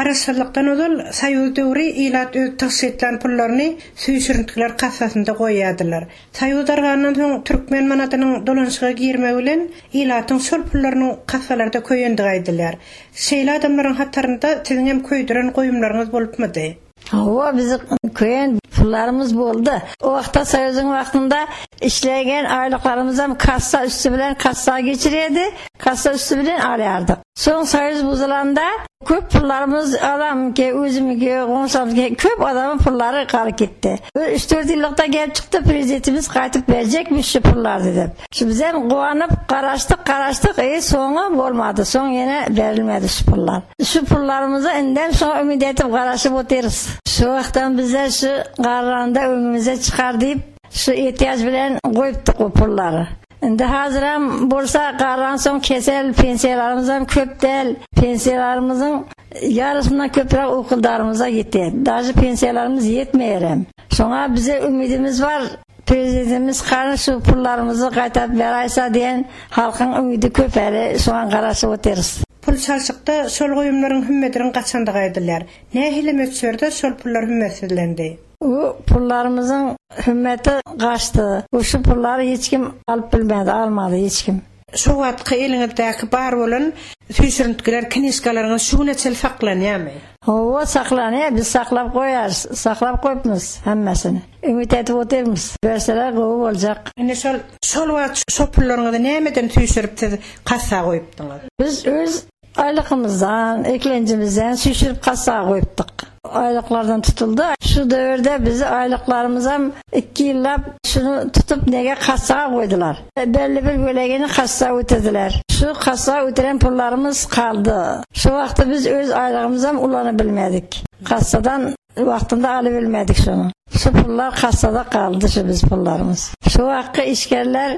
Garaşçılıktan odul Soyuz döwri ilat taşytlan pullarny süýşürntükler kassasynda goýýardylar. Soyuz dargandan soň türkmen manatynyň dolanşyga girmegi bilen ilatyň şol pullaryny kassalarda köýendi gaýdylar. Şeýle adamlaryň hatlarynda siziň hem köýdüren goýumlaryňyz bolupmady? Hava bizi köyen pullarımız boldu. O vaqtda Soyuz'un vaxtında işlegen aylıklarımızdan kassa üstü bilen kassa geçiriydi. Kassa üstü bilen alıyardık. Son Soyuz buzulanda köp pullarımız adam ki özümü ki qonşam ki köp adamın pulları qalıp gitti. 3-4 yıllıkta gelip çıktı prezidentimiz qaytıp verecekmiş şu pullar dedim. Şimdi biz hem qovanıp qaraştık sonu olmadı. Son yine verilmedi şu pullar. Şu pullarımızı endem sonra ümit etip qaraşıp otururuz. Şu vaxtdan bize şu qarranda önümüze çıkar deyip şu ihtiyaç bilen koyuptuk o pulları. Şimdi hazıram bolsa qarran son kesel pensiyalarımızdan köp del. Pensiyalarımızın yarısından köprek okullarımıza gitti. Daha pensiyalarımız yetmeyerim. Sonra bize ümidimiz var. Prezidentimiz qarın şu pullarımızı qaytap veraysa diyen halkın ümidi köperi şu an qaraşıp otururuz. Pul çarşıkta şol goýumlaryň hümmetiň gaçanda gaýdylar. Nähile möçürde şol pullar hümmetsizlendi. O pullarımızın hümmeti gaçtı. Şu pulları hiç kim alıp bilmedi, almadı hiç kim. Şu wagtky eliňizdäki bar bolan süýşürntükler kiniskalaryňyz şu neçel saklanýarmy? O saklanýar, biz saklap goýarys, saklap goýupmyz hemmesini. Ümit etip oturmyz. Berseler gowy boljak. Ene şol wagt şol pullaryňyzy nämeden süýşürip kassa goýupdyňyz? Biz öz aylykymyzdan, eklencimizden süýşürip kassa goýupdyk. Aylıklardan tutuldu. Şu dövrde bizi aylıklarımıza 2 yıllap şunu tutup nege kassa koydular. Belli bir bölegini kassa ötediler. Şu kassa öteren pullarımız kaldı. Şu vakti biz öz aylığımıza ullanabilmedik. Kassadan vaktinde alabilmedik şunu. Şu pullar kassada kaldı şu biz pullarımız. Şu vakti işgerler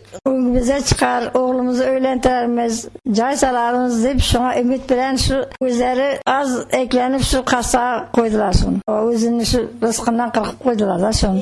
bize çıkar, oğlumuzu öğlentirmez, cay salarımız deyip şuna ümit bilen şu üzeri az eklenip şu kassa koydular şunu. O üzünü şu rızkından kırıp koydular da şunu.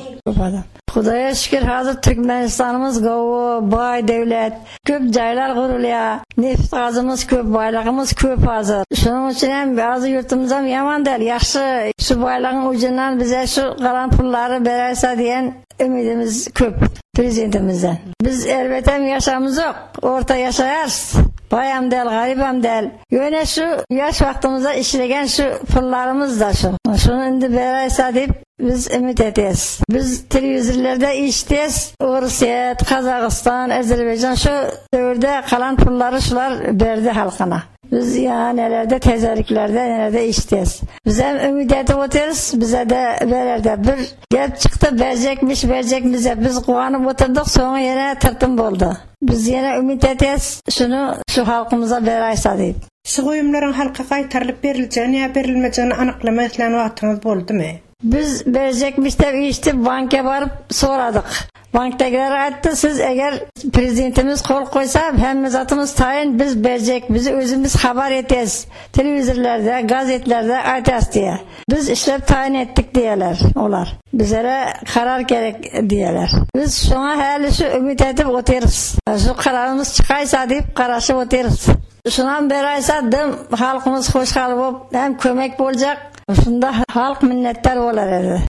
Hudaya şükür hazır Türkmenistanımız gowy, bay devlet, köp jaylar gurulýar. Neft gazımız köp, baylağımız köp hazır. Şunun için hem bazı yurtumuzdan yaman değil, yaxşı şu baylağın ucundan bize şu kalan pulları bererse diyen ümidimiz köp prezidentimizden. Biz elbette yaşamımız yok, orta yaşayarız. Bayam del, garibam del. Yöne şu yaş vaktimize işlegen şu pullarımız da şu. Şunu indi bererse deyip biz ümit ederiz. Biz televizörlerde işteyiz. Rusya, Kazakistan, Azerbaycan şu dövrde kalan pulları şular berdi halkına. Biz ya nelerde tezerliklerde nelerde işteyiz. Biz hem ümit edip otururuz, bize de verer de bir gelip çıktı verecek bize. Biz kuanıp oturduk sonra yine tırtım oldu. Biz yine ümit ederiz şunu şu halkımıza veraysa deyip. Şu goýumlaryň halka gaýtarylyp berileceğini ya berilmejegini anaklama etlen wagtyňyz boldumy? Biz verecekmiş de işte banka barıp soradık. Bankdakiler aytdı, siz eğer prezidentimiz kol koysa hem zatımız tayin biz verecek, bizi özümüz haber eteceğiz. Televizörlerde, gazetelerde aytacağız diye. Biz işlep tayin ettik diyeler olar. Bizlere karar gerek diyeler. Biz şuna hali şu ümit edip otururuz. Şu kararımız çıkaysa deyip karaşıp otururuz. Şundan beraysa halkımız hoş kalıp hem kömek olacak. Şunda halk minnettar olar edi.